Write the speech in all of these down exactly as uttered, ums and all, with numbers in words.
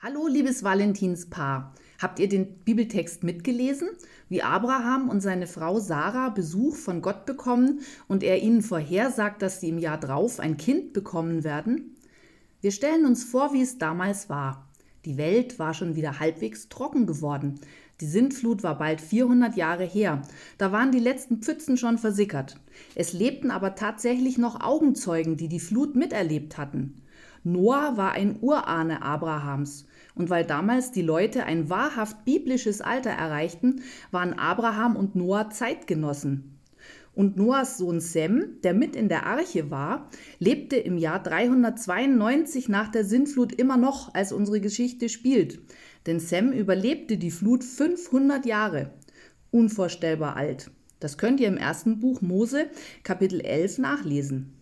Hallo, liebes Valentinspaar. Habt ihr den Bibeltext mitgelesen, wie Abraham und seine Frau Sarah Besuch von Gott bekommen und er ihnen vorhersagt, dass sie im Jahr drauf ein Kind bekommen werden? Wir stellen uns vor, wie es damals war. Die Welt war schon wieder halbwegs trocken geworden. Die Sintflut war bald vierhundert Jahre her. Da waren die letzten Pfützen schon versickert. Es lebten aber tatsächlich noch Augenzeugen, die die Flut miterlebt hatten. Noah war ein Urahne Abrahams. Und weil damals die Leute ein wahrhaft biblisches Alter erreichten, waren Abraham und Noah Zeitgenossen. Und Noahs Sohn Sem, der mit in der Arche war, lebte im Jahr dreihundertzweiundneunzig nach der Sintflut immer noch, als unsere Geschichte spielt. Denn Sem überlebte die Flut fünfhundert Jahre. Unvorstellbar alt. Das könnt ihr im ersten Buch Mose, Kapitel elf, nachlesen.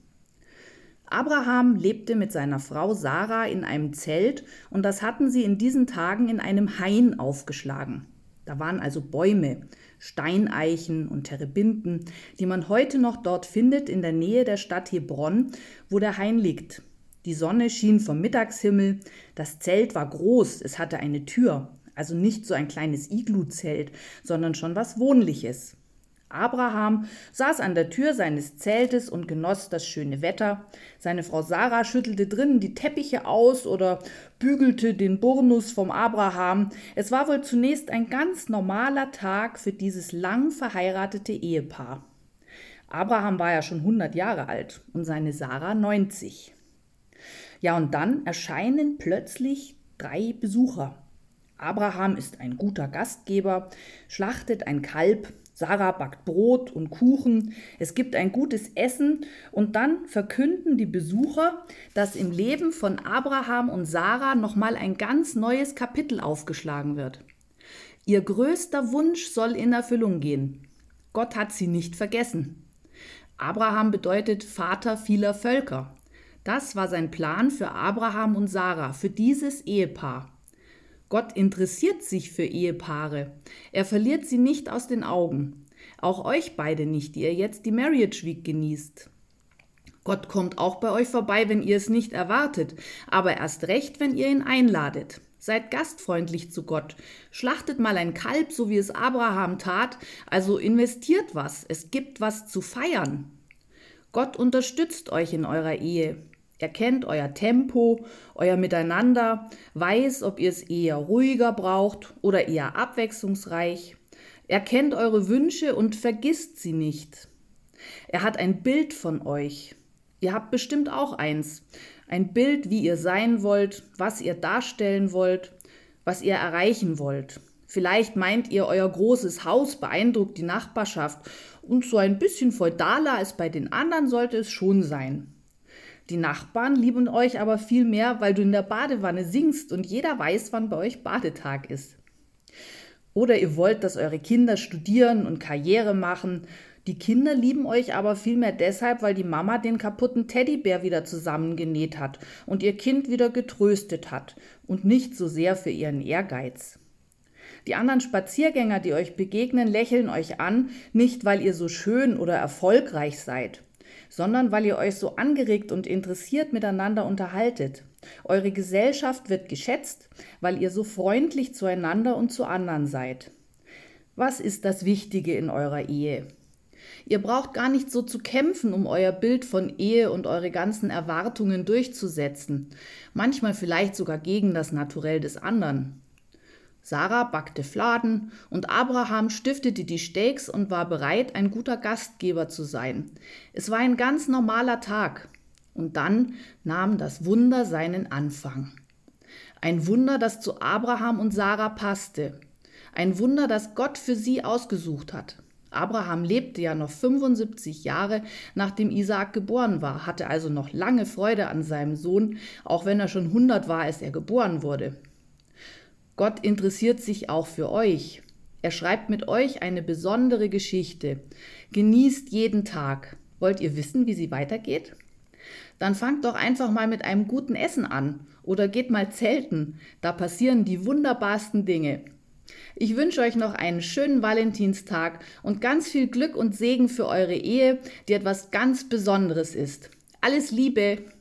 Abraham lebte mit seiner Frau Sarah in einem Zelt und das hatten sie in diesen Tagen in einem Hain aufgeschlagen. Da waren also Bäume, Steineichen und Terebinten, die man heute noch dort findet in der Nähe der Stadt Hebron, wo der Hain liegt. Die Sonne schien vom Mittagshimmel, das Zelt war groß, es hatte eine Tür, also nicht so ein kleines Iglu-Zelt, sondern schon was Wohnliches. Abraham saß an der Tür seines Zeltes und genoss das schöne Wetter. Seine Frau Sarah schüttelte drinnen die Teppiche aus oder bügelte den Burnus vom Abraham. Es war wohl zunächst ein ganz normaler Tag für dieses lang verheiratete Ehepaar. Abraham war ja schon hundert Jahre alt und seine Sarah neunzig. Ja, und dann erscheinen plötzlich drei Besucher. Abraham ist ein guter Gastgeber, schlachtet ein Kalb, Sarah backt Brot und Kuchen, es gibt ein gutes Essen und dann verkünden die Besucher, dass im Leben von Abraham und Sarah nochmal ein ganz neues Kapitel aufgeschlagen wird. Ihr größter Wunsch soll in Erfüllung gehen. Gott hat sie nicht vergessen. Abraham bedeutet Vater vieler Völker. Das war sein Plan für Abraham und Sarah, für dieses Ehepaar. Gott interessiert sich für Ehepaare. Er verliert sie nicht aus den Augen. Auch euch beide nicht, die ihr jetzt die Marriage Week genießt. Gott kommt auch bei euch vorbei, wenn ihr es nicht erwartet, aber erst recht, wenn ihr ihn einladet. Seid gastfreundlich zu Gott. Schlachtet mal ein Kalb, so wie es Abraham tat, also investiert was. Es gibt was zu feiern. Gott unterstützt euch in eurer Ehe. Er kennt euer Tempo, euer Miteinander, weiß, ob ihr es eher ruhiger braucht oder eher abwechslungsreich. Er kennt eure Wünsche und vergisst sie nicht. Er hat ein Bild von euch. Ihr habt bestimmt auch eins. Ein Bild, wie ihr sein wollt, was ihr darstellen wollt, was ihr erreichen wollt. Vielleicht meint ihr, euer großes Haus beeindruckt die Nachbarschaft und so ein bisschen feudaler als bei den anderen sollte es schon sein. Die Nachbarn lieben euch aber viel mehr, weil du in der Badewanne singst und jeder weiß, wann bei euch Badetag ist. Oder ihr wollt, dass eure Kinder studieren und Karriere machen. Die Kinder lieben euch aber vielmehr deshalb, weil die Mama den kaputten Teddybär wieder zusammengenäht hat und ihr Kind wieder getröstet hat und nicht so sehr für ihren Ehrgeiz. Die anderen Spaziergänger, die euch begegnen, lächeln euch an, nicht weil ihr so schön oder erfolgreich seid, sondern weil ihr euch so angeregt und interessiert miteinander unterhaltet. Eure Gesellschaft wird geschätzt, weil ihr so freundlich zueinander und zu anderen seid. Was ist das Wichtige in eurer Ehe? Ihr braucht gar nicht so zu kämpfen, um euer Bild von Ehe und eure ganzen Erwartungen durchzusetzen. Manchmal vielleicht sogar gegen das Naturell des anderen. Sarah backte Fladen und Abraham stiftete die Steaks und war bereit, ein guter Gastgeber zu sein. Es war ein ganz normaler Tag. Und dann nahm das Wunder seinen Anfang. Ein Wunder, das zu Abraham und Sarah passte. Ein Wunder, das Gott für sie ausgesucht hat. Abraham lebte ja noch fünfundsiebzig Jahre, nachdem Isaak geboren war, hatte also noch lange Freude an seinem Sohn, auch wenn er schon hundert war, als er geboren wurde. Gott interessiert sich auch für euch. Er schreibt mit euch eine besondere Geschichte. Genießt jeden Tag. Wollt ihr wissen, wie sie weitergeht? Dann fangt doch einfach mal mit einem guten Essen an oder geht mal zelten. Da passieren die wunderbarsten Dinge. Ich wünsche euch noch einen schönen Valentinstag und ganz viel Glück und Segen für eure Ehe, die etwas ganz Besonderes ist. Alles Liebe!